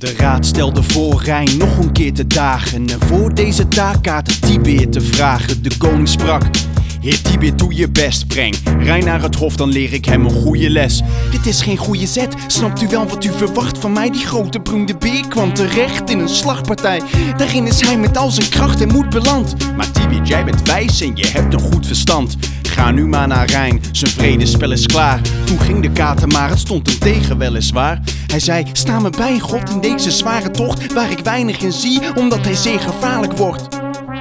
De raad stelde voor Rijn nog een keer te dagen en voor deze taak aan Tibit te vragen. De koning sprak: Heer Tibit, doe je best, breng Rijn naar het hof, dan leer ik hem een goede les. Dit is geen goede zet, snapt u wel wat u verwacht van mij? Die grote bruine beer kwam terecht in een slagpartij. Daarin is hij met al zijn kracht en moed beland. Maar Tibit, jij bent wijs en je hebt een goed verstand. Ga nu maar naar Rijn, zijn vredespel is klaar. Toen ging de kater maar, het stond hem tegen weliswaar. Hij zei: sta me bij God in deze zware tocht, waar ik weinig in zie, omdat hij zeer gevaarlijk wordt.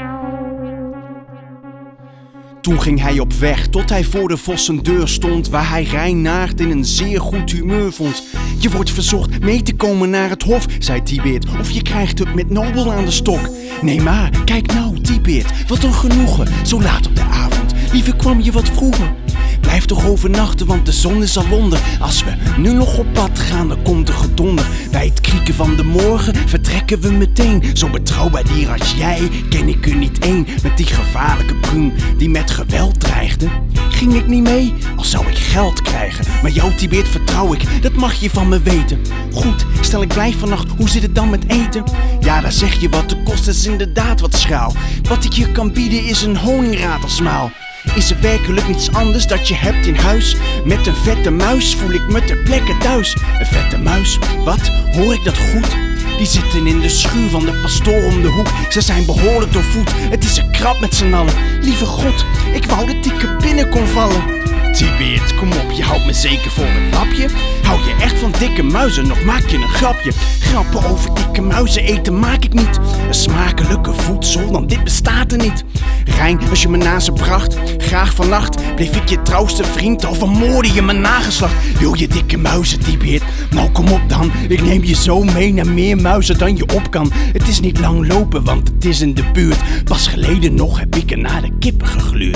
Toen ging hij op weg, tot hij voor de vossendeur stond, waar hij Reinaard in een zeer goed humeur vond. Je wordt verzocht mee te komen naar het hof, zei Tibit, of je krijgt het met Nobel aan de stok. Nee maar, kijk nou Tibit, wat een genoegen, zo laat op de avond, liever kwam je wat vroeger. Blijf toch overnachten, want de zon is al onder. Als we nu nog op pad gaan, dan komt er gedonder. Bij het krieken van de morgen vertrekken we meteen. Zo betrouwbaar dier als jij ken ik er niet één. Met die gevaarlijke bruin die met geweld dreigde, ging ik niet mee, al zou ik geld krijgen. Maar jou Tibit vertrouw ik, dat mag je van me weten. Goed, stel ik blijf vannacht, hoe zit het dan met eten? Ja, daar zeg je wat, de kost is inderdaad wat schraal. Wat ik je kan bieden is een honingratelensmaal. Is er werkelijk niets anders dat je hebt in huis? Met een vette muis voel ik me ter plekke thuis. Een vette muis? Wat? Hoor ik dat goed? Die zitten in de schuur van de pastoor om de hoek. Ze zijn behoorlijk doorvoed, het is een krab met z'n allen. Lieve God, ik wou dat ik er binnen kon vallen. Tibit, kom op, je houdt me zeker voor een lapje. Hou je echt van dikke muizen, of maak je een grapje? Grappen over dikke muizen eten maak ik niet. Een smakelijke voedsel, dan dit bestaat er niet. Rijn, als je me na ze bracht, graag vannacht bleef ik je trouwste vriend, al vermoorde je mijn nageslacht. Wil je dikke muizen, Tibit? Nou kom op dan, ik neem je zo mee naar meer muizen dan je op kan. Het is niet lang lopen, want het is in de buurt. Pas geleden nog heb ik er naar de kippen gegluurd.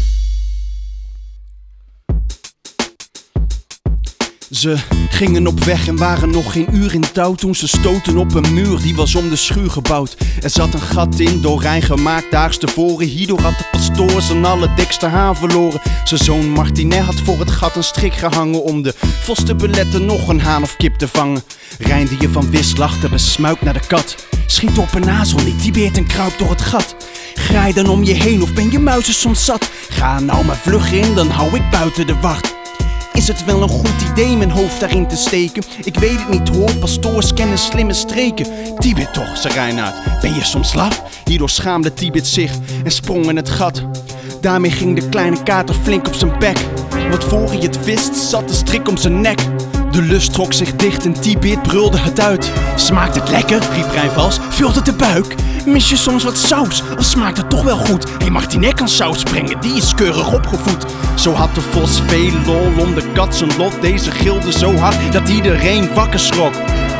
Ze gingen op weg en waren nog geen uur in touw toen ze stoten op een muur, die was om de schuur gebouwd. Er zat een gat in, door Rijn gemaakt daags tevoren. Hierdoor had de pastoor zijn allerdikste haan verloren. Zijn zoon Martinet had voor het gat een strik gehangen om de vos te beletten nog een haan of kip te vangen. Rijn die je van wist lachte besmuikt naar de kat. Schiet op een nazel niet, Tibit en kruip door het gat. Graai dan om je heen of ben je muizen soms zat? Ga nou maar vlug in, dan hou ik buiten de wacht. Is het wel een goed idee mijn hoofd daarin te steken? Ik weet het niet hoor, pastoors kennen slimme streken. Tibit toch, zei Reinaard, ben je soms laf? Hierdoor schaamde Tibit zich en sprong in het gat. Daarmee ging de kleine kater flink op zijn bek. Want voor hij het wist, zat de strik om zijn nek. De lust trok zich dicht en Tibit brulde het uit. Smaakt het lekker? Riep Rijn vals. Vult het de buik? Mis je soms wat saus? Of smaakt het toch wel goed? Hé, Martinet kan saus brengen, die is keurig opgevoed. Zo had de vos veel lol om de kat zijn lot. Deze gilde zo hard dat iedereen wakker schrok.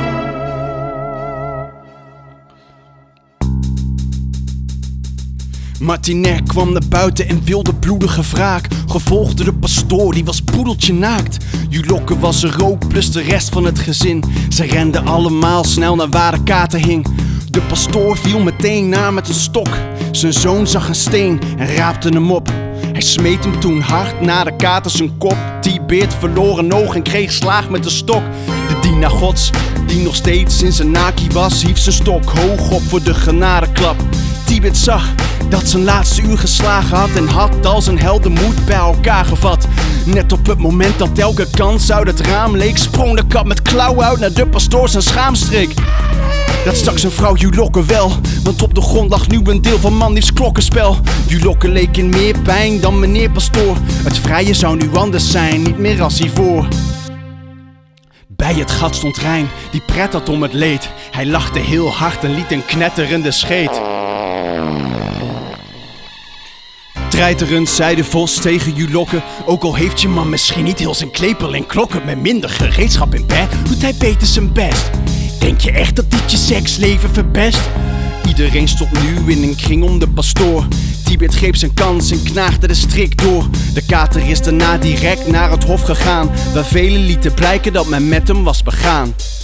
Martinet kwam naar buiten en wilde bloedige wraak. Gevolgd door de pastoor, die was poedeltje naakt. Julokke was er ook, plus de rest van het gezin. Ze renden allemaal snel naar waar de kater hing. De pastoor viel meteen na met een stok. Zijn zoon zag een steen en raapte hem op. Hij smeet hem toen hard naar de kater zijn kop. Tibit verloor een oog en kreeg slaag met de stok. De dienaar gods, die nog steeds in zijn naki was, hief zijn stok hoog op voor de genadeklap. Tibit zag dat zijn laatste uur geslagen had en had al zijn heldenmoed bij elkaar gevat. Net op het moment dat elke kans uit het raam leek, sprong de kat met klauwen uit naar de pastoor zijn schaamstreek. Dat stak zijn vrouw Julokke wel, want op de grond lag nu een deel van manliefs klokkenspel. Julokke leek in meer pijn dan meneer pastoor. Het vrije zou nu anders zijn, niet meer als hiervoor. Bij het gat stond Rijn, die pret had om het leed. Hij lachte heel hard en liet een knetterende scheet. Treiterend zei de vos tegen Julokke: ook al heeft je man misschien niet heel zijn klepel en klokken, met minder gereedschap in bed, doet hij beter zijn best. Denk je echt dat dit je seksleven verpest? Iedereen stond nu in een kring om de pastoor. Tibit greep zijn kans en knaagde de strik door. De kater is daarna direct naar het hof gegaan, waar velen lieten blijken dat men met hem was begaan.